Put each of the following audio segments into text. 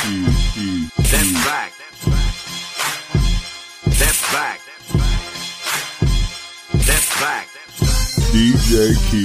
That's back. That's back. That's back. DJ Key.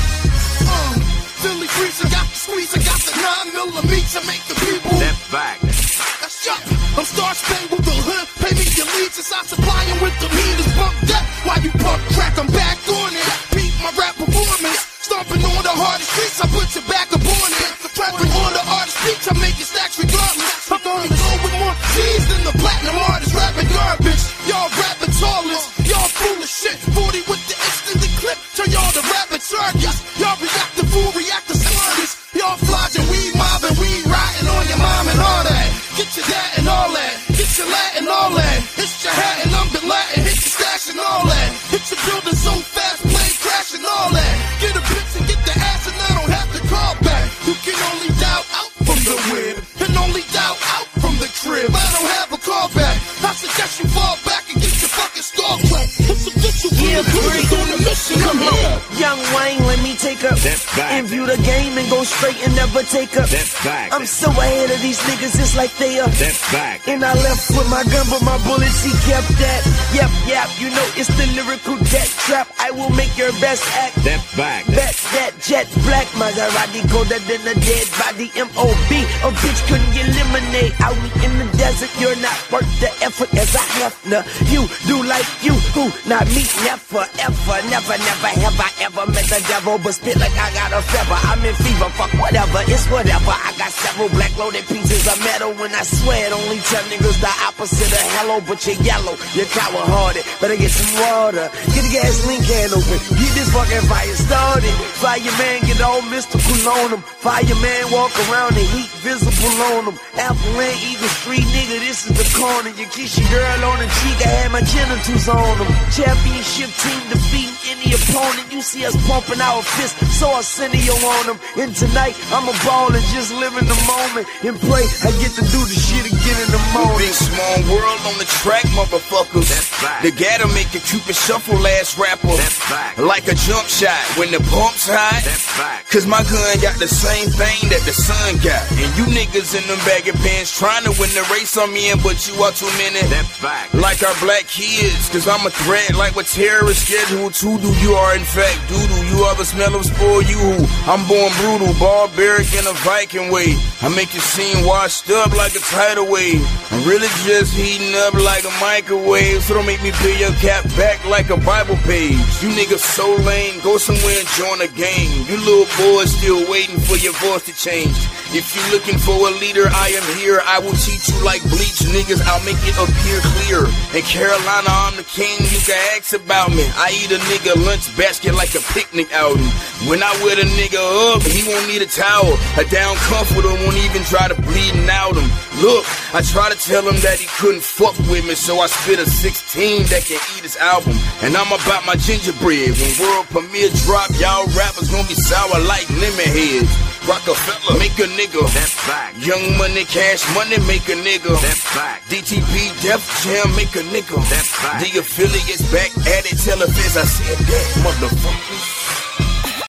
Philly grease, I got the squeeze, I got the 9mm to make the people. That's back. That's up. I'm Star Spangled, the hood. Pay me your leads, I supply you with the meanest bump that. While you pump crack, I'm back on it. Beat my rap performance. Stomping on the hardest streets, I put your back up on it. Trapping on the artist beats, I make it stacks regardless. I'm only go with more G's than the platinum artist rapping garbage. Y'all rapping tallest, y'all fool as shit. 40 with the extended clip, turn y'all to rapping targets. Y'all react to fool, react to smartest. Y'all flogging, we mobbing, we riding on your mom and all that. Get your that and all that, get your Latin all that. Hit your hat and I'm the Latin, hit your stash and all that. Hit your building so fast, plane crash and all that. Get a bitch and get the ass and I don't have to call back. You can only doubt out from the whip and only doubt out from the crib. I don't have a call back. I suggest you fall back and get your fucking skull cracked. It's official, yeah, on the mission. Come here, Young Wayne, let me take up and view the game and go straight and never take up. That's back. I'm so ahead of these niggas, it's like they are. That's back. And I left with my gun, but my bullets, he kept that. Yep, you know it's the lyrical death trap. I will make your best act. That's back. Bet that jet black, Maserati colder than a dead body. M.O.B. A bitch couldn't get lemonade out in the desert. You're not worth the effort as I have to. You do like you, who not me, never, ever, never have I ever met the devil, but spit like I got a feather. I'm in fever, fuck whatever, it's whatever. I got several black loaded pieces of metal, and I swear it only tell niggas the opposite of hello, but you're yellow, you're coward hearted. Better get some water, get the gasoline can open, get this fucking fire started. Fireman get all mystical on him. Fireman walk around the heat visible on him. Apple ain't Eagle Street, nigga, this is the corner. You kiss your girl on the cheek, I had my genitals on them. Championship team defeating any opponent. You see us pumping our fists, so Arsenio on them. And tonight, I'm a ball and just live in the moment and pray I get to do the shit again in the morning. Big small world on the track, motherfuckers. That's back. The gather make a Cupid shuffle last rapper. That's back. Like a jump shot when the pump's high. That's back. Cause my gun got the same thing that the sun got. And you niggas in them baggy pants trying to win the race on me, but you are too many. That's back. Like our black kids, cause I'm a threat like what terrorists schedule to do. You are in fact doodoo. You are the smell of spoil you who. I'm born brutal, barbaric in a Viking way. I make your scene washed up like a tidal wave. I'm really just heating up like a microwave. So don't make me peel your cap back like a Bible page. You niggas so lame, go somewhere and join a gang. You little boys still waiting for your voice to change. If you looking for a leader, I am here. I will teach you like bleach, niggas. I'll make it appear clear. In Carolina, I'm the king. You can ask about me. I eat a nigga lunch basket like a picnic outing. When I wear the nigga up, he won't need a towel. A down comforter won't even try to bleeding out him. Look, I try to tell him that he couldn't fuck with me, so I spit a 16 that can eat his album. And I'm about my gingerbread. When world premiere drop, y'all rappers gonna be sour like lemon heads. Rockefeller, make a nigga. That's back. Young Money, Cash Money, make a nigga. That's back. DTP, Def Jam, make a nigga. That's back. The affiliates back at it, tell the feds I said that, motherfuckers.